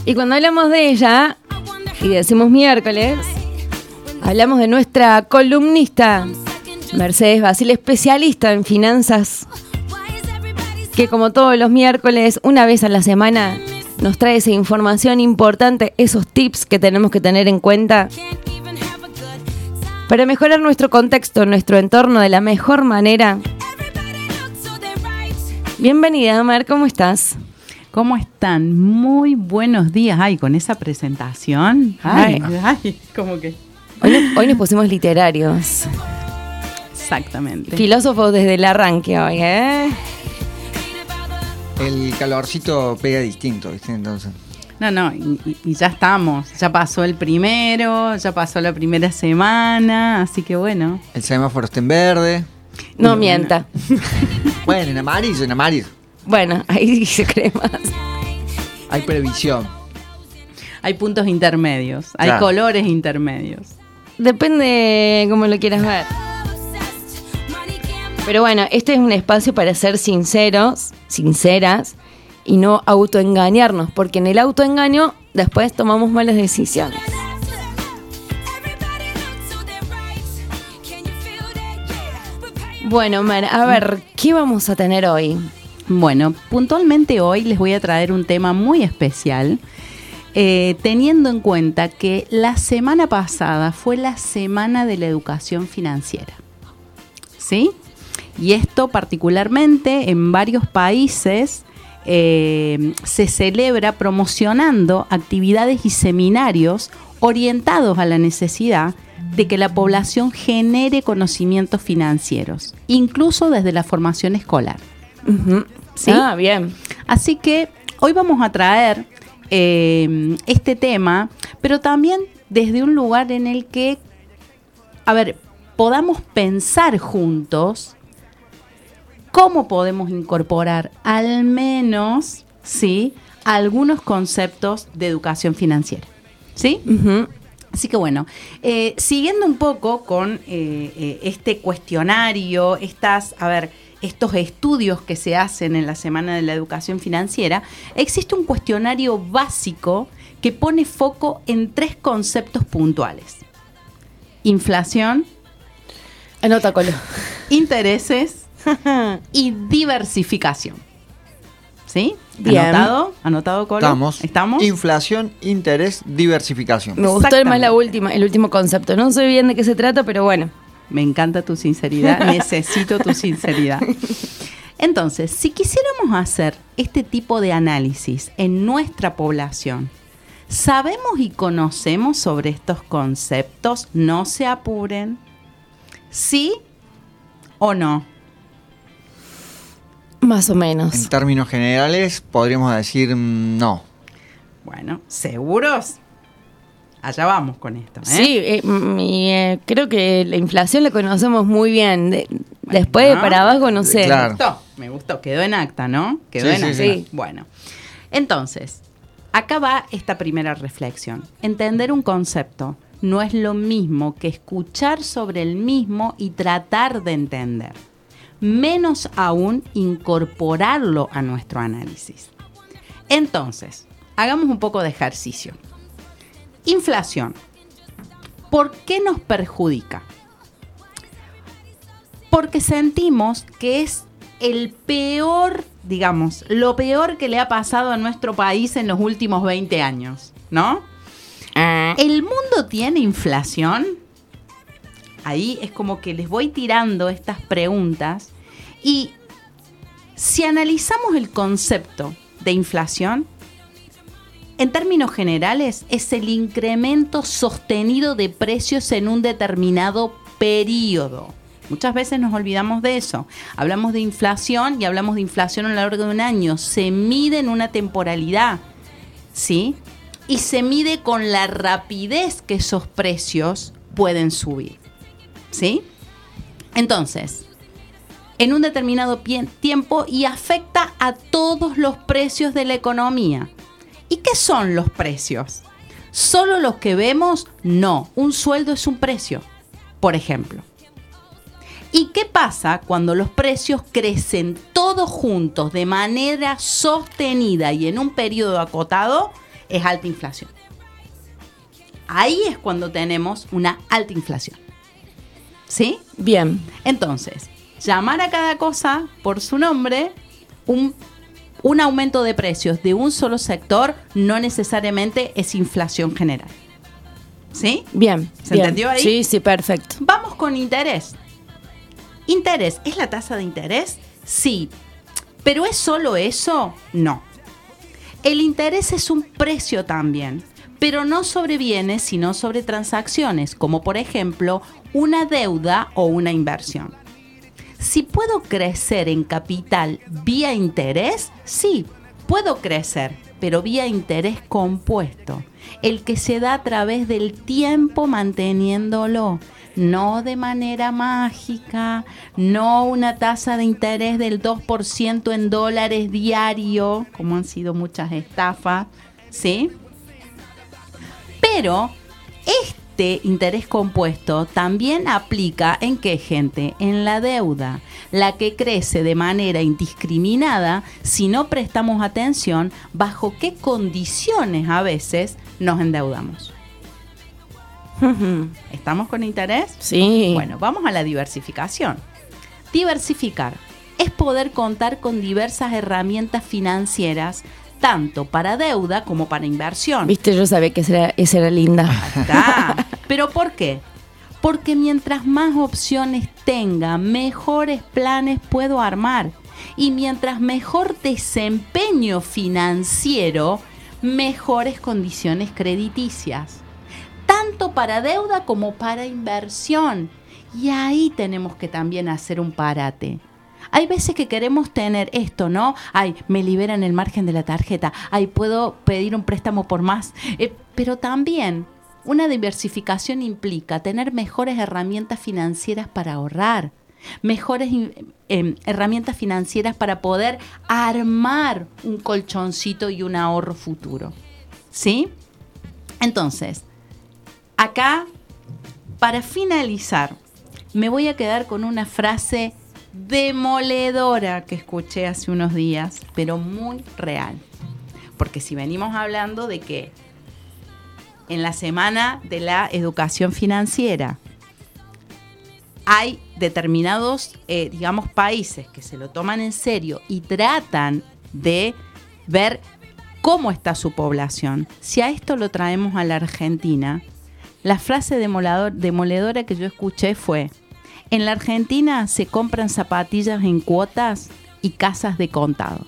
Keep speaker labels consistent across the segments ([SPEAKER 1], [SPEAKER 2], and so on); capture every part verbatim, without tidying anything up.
[SPEAKER 1] Y cuando hablamos de ella, y decimos miércoles, hablamos de nuestra columnista, Mercedes Basile, especialista en finanzas, que como todos los miércoles, una vez a la semana, nos trae esa información importante, esos tips que tenemos que tener en cuenta para mejorar nuestro contexto, nuestro entorno de la mejor manera. Bienvenida, Mar, ¿cómo estás?
[SPEAKER 2] ¿Cómo están? Muy buenos días. Ay, con esa presentación. Ay, ay, ay como que...
[SPEAKER 1] Hoy, hoy nos pusimos literarios.
[SPEAKER 2] Exactamente.
[SPEAKER 1] Filósofos desde el arranque hoy, ¿eh?
[SPEAKER 3] El calorcito pega distinto, ¿viste? Entonces.
[SPEAKER 2] No, no, y, y ya estamos. Ya pasó el primero, ya pasó la primera semana, así que bueno.
[SPEAKER 3] El semáforo está en verde.
[SPEAKER 1] No y mienta.
[SPEAKER 3] Bueno. bueno, en amarillo, en amarillo.
[SPEAKER 1] Bueno, ahí se cree más.
[SPEAKER 3] Hay previsión.
[SPEAKER 2] Hay puntos intermedios, hay
[SPEAKER 3] claro.
[SPEAKER 2] colores intermedios.
[SPEAKER 1] Depende cómo lo quieras ver. Pero bueno, este es un espacio para ser sinceros, sinceras, y no autoengañarnos, porque en el autoengaño después tomamos malas decisiones. Bueno, Mar, a ver, ¿qué vamos a tener hoy?
[SPEAKER 2] Bueno, puntualmente hoy les voy a traer un tema muy especial, eh, teniendo en cuenta que la semana pasada fue la Semana de la Educación Financiera. ¿Sí? Y esto particularmente en varios países eh, se celebra promocionando actividades y seminarios orientados a la necesidad de que la población genere conocimientos financieros, incluso desde la formación escolar.
[SPEAKER 1] Uh-huh.
[SPEAKER 2] ¿Sí?
[SPEAKER 1] Ah, bien.
[SPEAKER 2] Así que hoy vamos a traer eh, este tema, pero también desde un lugar en el que, a ver, podamos pensar juntos cómo podemos incorporar al menos, ¿sí?, algunos conceptos de educación financiera. ¿Sí?
[SPEAKER 1] Uh-huh.
[SPEAKER 2] Así que bueno, eh, siguiendo un poco con eh, eh, este cuestionario, estas, a ver, estos estudios que se hacen en la Semana de la Educación Financiera, existe un cuestionario básico que pone foco en tres conceptos puntuales: inflación,
[SPEAKER 1] anota, Colo,
[SPEAKER 2] intereses y diversificación. ¿Sí?
[SPEAKER 1] Bien.
[SPEAKER 2] ¿Anotado? ¿Anotado, Colo?
[SPEAKER 3] Estamos.
[SPEAKER 2] ¿Estamos?
[SPEAKER 3] Inflación, interés, diversificación.
[SPEAKER 1] Me gustó más la última, el último concepto. No sé bien de qué se trata, pero bueno.
[SPEAKER 2] Me encanta tu sinceridad, necesito tu sinceridad. Entonces, si quisiéramos hacer este tipo de análisis en nuestra población, ¿sabemos y conocemos sobre estos conceptos? No se apuren. ¿Sí o no?
[SPEAKER 1] Más o menos.
[SPEAKER 3] En términos generales, podríamos decir mm, no.
[SPEAKER 2] Bueno, ¿seguros? Allá vamos con esto, ¿eh?
[SPEAKER 1] Sí, eh, y, eh, creo que la inflación la conocemos muy bien. De, bueno, después de para abajo, no sé.
[SPEAKER 3] Claro.
[SPEAKER 2] Me gustó, me gustó. Quedó en acta, ¿no? Quedó
[SPEAKER 3] sí,
[SPEAKER 2] en
[SPEAKER 3] sí,
[SPEAKER 2] acta.
[SPEAKER 3] sí.
[SPEAKER 2] Bueno, entonces, acá va esta primera reflexión. Entender un concepto no es lo mismo que escuchar sobre el mismo y tratar de entender. Menos aún incorporarlo a nuestro análisis. Entonces, hagamos un poco de ejercicio. Inflación. ¿Por qué nos perjudica? Porque sentimos que es el peor, digamos, lo peor que le ha pasado a nuestro país en los últimos veinte años, ¿no?
[SPEAKER 1] Ah.
[SPEAKER 2] ¿El mundo tiene inflación? Ahí es como que les voy tirando estas preguntas y si analizamos el concepto de inflación, en términos generales es el incremento sostenido de precios en un determinado periodo. Muchas veces nos olvidamos de eso. Hablamos de inflación y hablamos de inflación a lo largo de un año. Se mide en una temporalidad, ¿sí? Y se mide con la rapidez que esos precios pueden subir. ¿Sí? Entonces, en un determinado pie- tiempo y afecta a todos los precios de la economía. ¿Y qué son los precios? ¿Solo los que vemos? No. Un sueldo es un precio, por ejemplo. ¿Y qué pasa cuando los precios crecen todos juntos de manera sostenida y en un periodo acotado? es alta inflación. Ahí es cuando tenemos una alta inflación. ¿Sí?
[SPEAKER 1] Bien.
[SPEAKER 2] Entonces, llamar a cada cosa por su nombre, un, un aumento de precios de un solo sector no necesariamente es inflación general. ¿Sí?
[SPEAKER 1] Bien.
[SPEAKER 2] ¿Se
[SPEAKER 1] bien.
[SPEAKER 2] entendió ahí?
[SPEAKER 1] Sí, sí, perfecto.
[SPEAKER 2] Vamos con interés. ¿Interés es la tasa de interés? Sí. ¿Pero es solo eso? No. El interés es un precio también, pero no sobre bienes, sino sobre transacciones, como por ejemplo una deuda o una inversión. Si puedo crecer en capital vía interés, sí, puedo crecer, pero vía interés compuesto, el que se da a través del tiempo manteniéndolo, no de manera mágica, no una tasa de interés del dos por ciento en dólares diario, como han sido muchas estafas, ¿sí? Pero este interés compuesto también aplica ¿en qué, gente? En la deuda, la que crece de manera indiscriminada si no prestamos atención bajo qué condiciones a veces nos endeudamos. ¿Estamos con interés?
[SPEAKER 1] Sí.
[SPEAKER 2] Bueno, vamos a la diversificación. Diversificar es poder contar con diversas herramientas financieras, tanto para deuda como para inversión.
[SPEAKER 1] Viste, yo sabía que esa era, esa era linda.
[SPEAKER 2] Está. ¿Pero por qué? Porque mientras más opciones tenga, mejores planes puedo armar. Y mientras mejor desempeño financiero, mejores condiciones crediticias. Tanto para deuda como para inversión. Y ahí tenemos que también hacer un parate. Hay veces que queremos tener esto, ¿no? Ay, me liberan el margen de la tarjeta. Ay, puedo pedir un préstamo por más. Eh, pero también una diversificación implica tener mejores herramientas financieras para ahorrar. Mejores eh, herramientas financieras para poder armar un colchoncito y un ahorro futuro. ¿Sí? Entonces, acá, para finalizar, me voy a quedar con una frase demoledora que escuché hace unos días, pero muy real. Porque si venimos hablando de que en la semana de la educación financiera hay determinados, eh, digamos, países que se lo toman en serio y tratan de ver cómo está su población. Si a esto lo traemos a la Argentina, la frase demoledor, demoledora que yo escuché fue: en la Argentina se compran zapatillas en cuotas y casas de contado.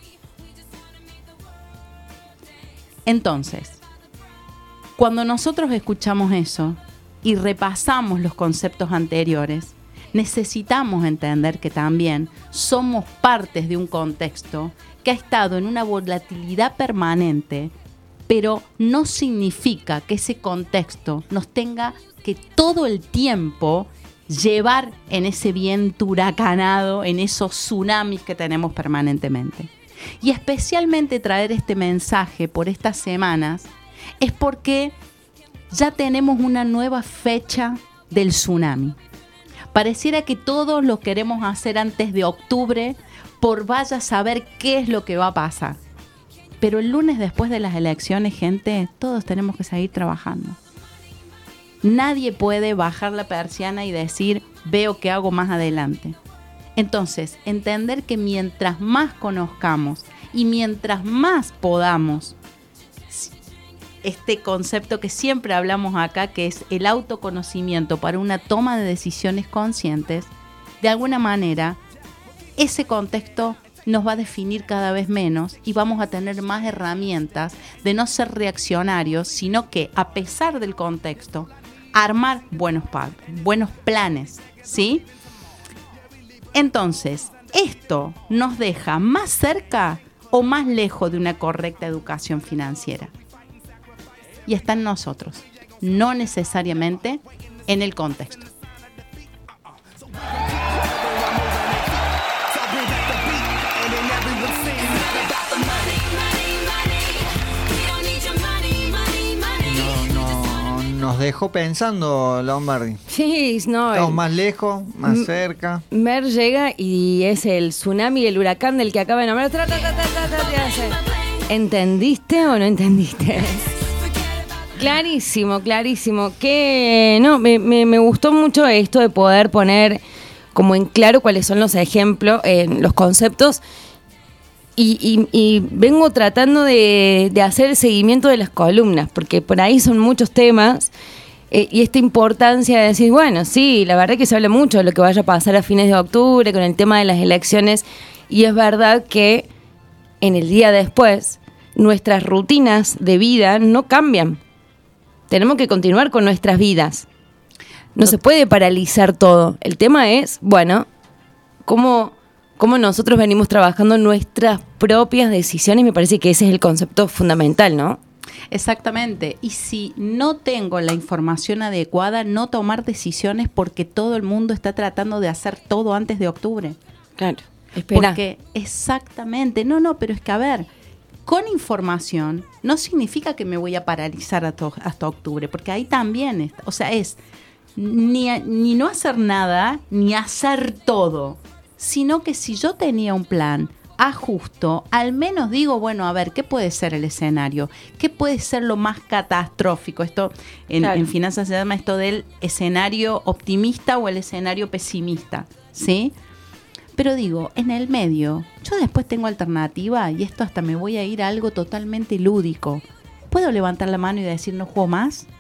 [SPEAKER 2] Entonces, cuando nosotros escuchamos eso y repasamos los conceptos anteriores, necesitamos entender que también somos partes de un contexto que ha estado en una volatilidad permanente, pero no significa que ese contexto nos tenga que todo el tiempo llevar en ese viento huracanado, en esos tsunamis que tenemos permanentemente. Y especialmente traer este mensaje por estas semanas es porque ya tenemos una nueva fecha del tsunami. Pareciera que todos lo queremos hacer antes de octubre por vaya a saber qué es lo que va a pasar. Pero el lunes después de las elecciones, gente, todos tenemos que seguir trabajando. Nadie puede bajar la persiana y decir, veo qué hago más adelante. Entonces, entender que mientras más conozcamos y mientras más podamos, este concepto que siempre hablamos acá, que es el autoconocimiento para una toma de decisiones conscientes, de alguna manera, ese contexto nos va a definir cada vez menos y vamos a tener más herramientas de no ser reaccionarios, sino que, a pesar del contexto, armar buenos, buenos planes, ¿sí? Entonces, ¿esto nos deja más cerca o más lejos de una correcta educación financiera? Y está en nosotros, no necesariamente en el contexto.
[SPEAKER 3] Nos dejó pensando, Lombardi.
[SPEAKER 1] Sí, no.
[SPEAKER 3] Estamos
[SPEAKER 1] el,
[SPEAKER 3] más lejos, más m- cerca.
[SPEAKER 1] Mer llega y es el tsunami, el huracán del que acaba de nombrar. ¿Entendiste o no entendiste? Clarísimo, clarísimo. Que no, me, me, me gustó mucho esto de poder poner como en claro cuáles son los ejemplos, eh, los conceptos. Y, y, y vengo tratando de, de hacer el seguimiento de las columnas, porque por ahí son muchos temas. Eh, y esta importancia de decir, bueno, sí, la verdad que se habla mucho de lo que vaya a pasar a fines de octubre con el tema de las elecciones. Y es verdad que en el día después nuestras rutinas de vida no cambian. Tenemos que continuar con nuestras vidas. No se puede paralizar todo. El tema es, bueno, cómo, cómo nosotros venimos trabajando nuestras propias decisiones. Me parece que ese es el concepto fundamental, ¿no?
[SPEAKER 2] Exactamente. Y si no tengo la información adecuada, no tomar decisiones porque todo el mundo está tratando de hacer todo antes de octubre.
[SPEAKER 1] Claro. Espera.
[SPEAKER 2] Porque exactamente, no, no, pero es que a ver, con información no significa que me voy a paralizar hasta, hasta octubre, porque ahí también, está, o sea, es ni, ni no hacer nada, ni hacer todo, sino que si yo tenía un plan, ajusto, al menos digo, bueno, a ver, ¿qué puede ser el escenario? ¿Qué puede ser lo más catastrófico? Esto en,
[SPEAKER 1] claro.
[SPEAKER 2] en finanzas se llama esto del escenario optimista o el escenario pesimista, ¿sí? Pero digo, en el medio, yo después tengo alternativa y esto hasta me voy a ir a algo totalmente lúdico. ¿Puedo levantar la mano y decir no juego más?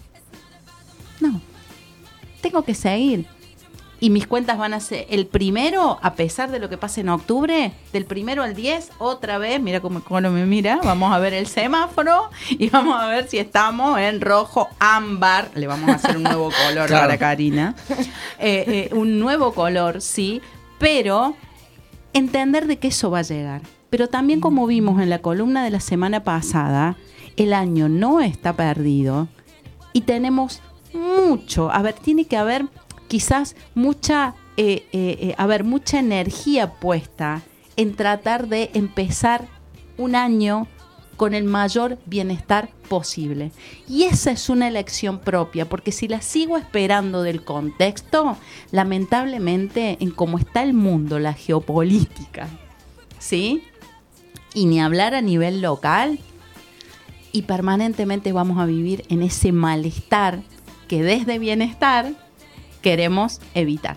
[SPEAKER 2] No. Tengo que seguir. Y mis cuentas van a ser el primero, a pesar de lo que pase en octubre, del primero al diez, otra vez, mira cómo, cómo me mira, vamos a ver el semáforo y vamos a ver si estamos en rojo ámbar. Le vamos a hacer un nuevo color
[SPEAKER 3] claro.
[SPEAKER 2] para Karina. Eh, eh, un nuevo color, sí. Pero entender de que eso va a llegar. Pero también, como vimos en la columna de la semana pasada, el año no está perdido y tenemos mucho. A ver, tiene que haber quizás mucha, eh, eh, eh, a ver, mucha energía puesta en tratar de empezar un año con el mayor bienestar posible. Y esa es una elección propia, porque si la sigo esperando del contexto, lamentablemente, en cómo está el mundo, la geopolítica, ¿sí? Y ni hablar a nivel local, y permanentemente vamos a vivir en ese malestar que desde bienestar queremos evitar.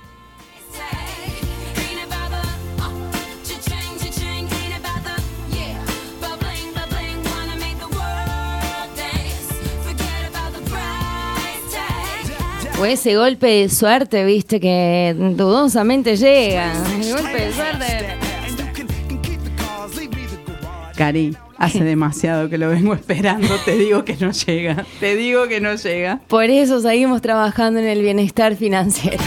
[SPEAKER 1] O ese golpe de suerte, viste, que dudosamente llega. El golpe de suerte.
[SPEAKER 2] Cari, hace demasiado que lo vengo esperando, te digo que no llega, te digo que no llega.
[SPEAKER 1] Por eso seguimos trabajando en el bienestar financiero.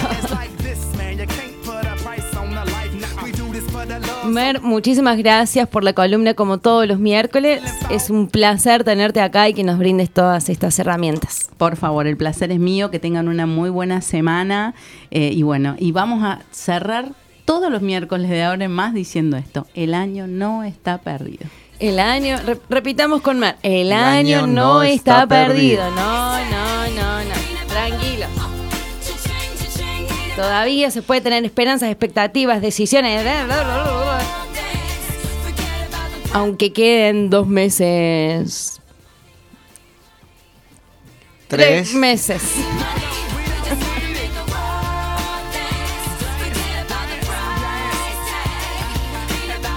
[SPEAKER 1] Mer, muchísimas gracias por la columna como todos los miércoles. Es un placer tenerte acá y que nos brindes todas estas herramientas.
[SPEAKER 2] Por favor, el placer es mío, que tengan una muy buena semana. Eh, y bueno, y vamos a cerrar todos los miércoles de ahora en más diciendo esto: el año no está perdido.
[SPEAKER 1] El año, re- repitamos con Mar, el, el año, año no, no está, está perdido. perdido. No, no, no, no. Tranquilo. Todavía se puede tener esperanzas, expectativas, decisiones. Aunque queden dos meses.
[SPEAKER 3] Tres,
[SPEAKER 1] Tres meses.